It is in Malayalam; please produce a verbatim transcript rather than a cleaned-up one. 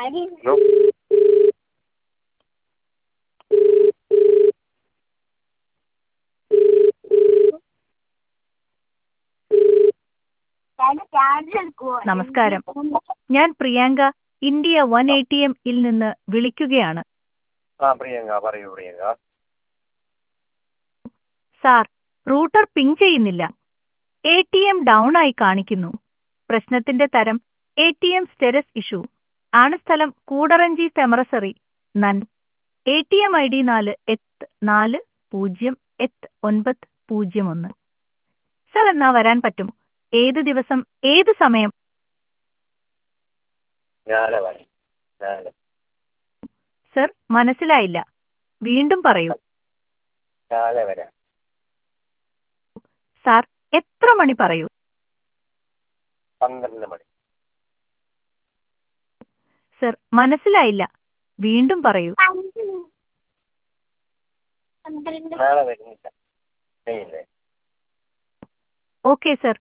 ഹലോ. നമസ്കാരം, ഞാൻ Priyanka India one A T M ഇൽ നിന്ന് വിളിക്കുകയാണ്. ആ പ്രിയങ്ക, പറയൂ പ്രിയങ്ക. സാർ, റൂട്ടർ പിങ് ചെയ്യുന്നില്ല. എ ടി എം ഡൗൺ ആയി കാണിക്കുന്നു. പ്രശ്നത്തിന്റെ തരം A T M status issue ആണ്. സ്ഥലം കൂടറഞ്ചി സെമറസറി നൻ. A T M I D നാല് എത്ത് നാല് പൂജ്യം എത്ത് ഒൻപത് പൂജ്യം ഒന്ന്. സർ, എന്നാ വരാൻ പറ്റും? ഏത് ദിവസം, ഏത് സമയം? നാളെ വരാം. നാളെ സർ, മനസ്സിലായില്ല. വീണ്ടും പറയൂ. നാളെ വരാം. സാർ, എത്ര മണി പറയൂ? പന്ത്രണ്ട് മണി. സർ, മനസ്സിലായില്ല. വീണ്ടും പറയൂ. നാളെ വരുന്നില്ല. ഇല്ലേ? Okay sir.